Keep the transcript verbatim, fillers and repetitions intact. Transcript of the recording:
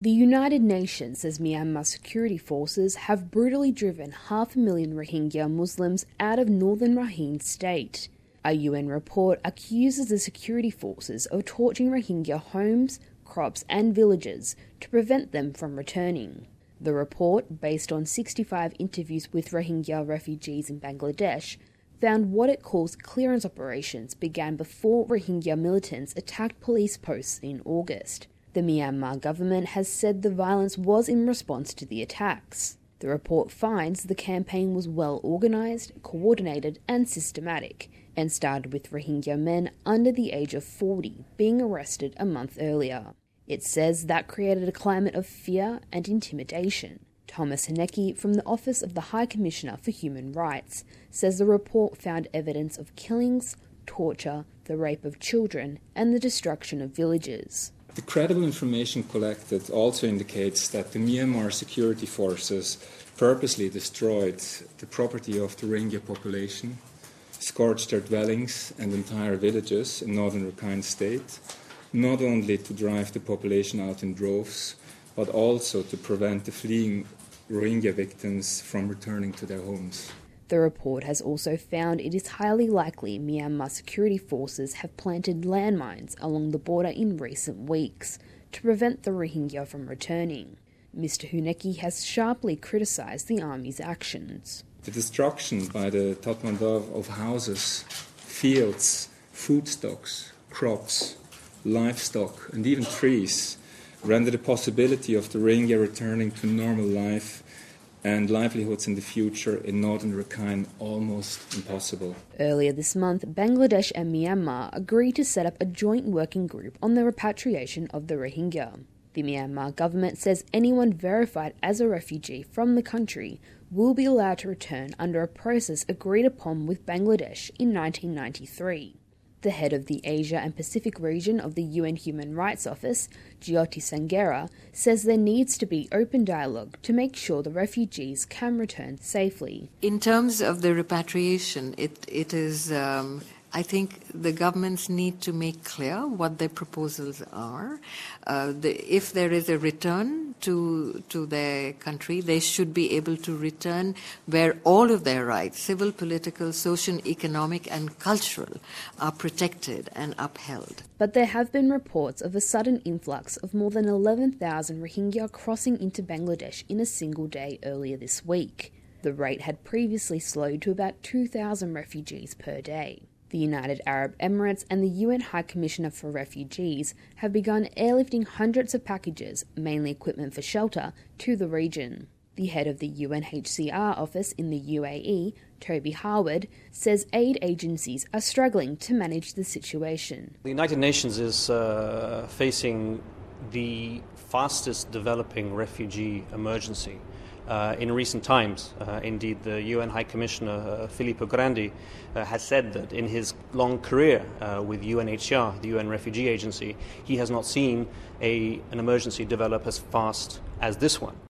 The United Nations says Myanmar security forces have brutally driven half a million Rohingya Muslims out of northern Rakhine state. A U N report accuses the security forces of torching Rohingya homes, crops and villages to prevent them from returning. The report, based on sixty-five interviews with Rohingya refugees in Bangladesh, found what it calls clearance operations began before Rohingya militants attacked police posts in August. The Myanmar government has said the violence was in response to the attacks. The report finds the campaign was well organised, coordinated and systematic, and started with Rohingya men under the age of forty being arrested a month earlier. It says that created a climate of fear and intimidation. Thomas Haneke from the Office of the High Commissioner for Human Rights says the report found evidence of killings, torture, the rape of children and the destruction of villages. The credible information collected also indicates that the Myanmar security forces purposely destroyed the property of the Rohingya population, scorched their dwellings and entire villages in northern Rakhine state, not only to drive the population out in droves, but also to prevent the fleeing Rohingya victims from returning to their homes. The report has also found it is highly likely Myanmar security forces have planted landmines along the border in recent weeks to prevent the Rohingya from returning. Mister Huneki has sharply criticised the army's actions. The destruction by the Tatmadaw of houses, fields, food stocks, crops, livestock and even trees render the possibility of the Rohingya returning to normal life and livelihoods in the future in northern Rakhine almost impossible. Earlier this month, Bangladesh and Myanmar agreed to set up a joint working group on the repatriation of the Rohingya. The Myanmar government says anyone verified as a refugee from the country will be allowed to return under a process agreed upon with Bangladesh in nineteen ninety-three. The head of the Asia and Pacific region of the U N Human Rights Office, Jyoti Sangera, says there needs to be open dialogue to make sure the refugees can return safely. In terms of the repatriation, it, it is, um, I think the governments need to make clear what their proposals are. Uh, the, if there is a return to, to their country, they should be able to return where all of their rights, civil, political, social, economic and cultural, are protected and upheld. But there have been reports of a sudden influx of more than eleven thousand Rohingya crossing into Bangladesh in a single day earlier this week. The rate had previously slowed to about two thousand refugees per day. The United Arab Emirates and the U N High Commissioner for Refugees have begun airlifting hundreds of packages, mainly equipment for shelter, to the region. The head of the U N H C R office in the U A E, Toby Harwood, says aid agencies are struggling to manage the situation. The United Nations is uh, facing the fastest developing refugee emergency Uh, in recent times. Uh, indeed, the U N High Commissioner, uh, Filippo Grandi, uh, has said that in his long career uh, with U N H C R, the U N Refugee Agency, he has not seen a, an emergency develop as fast as this one.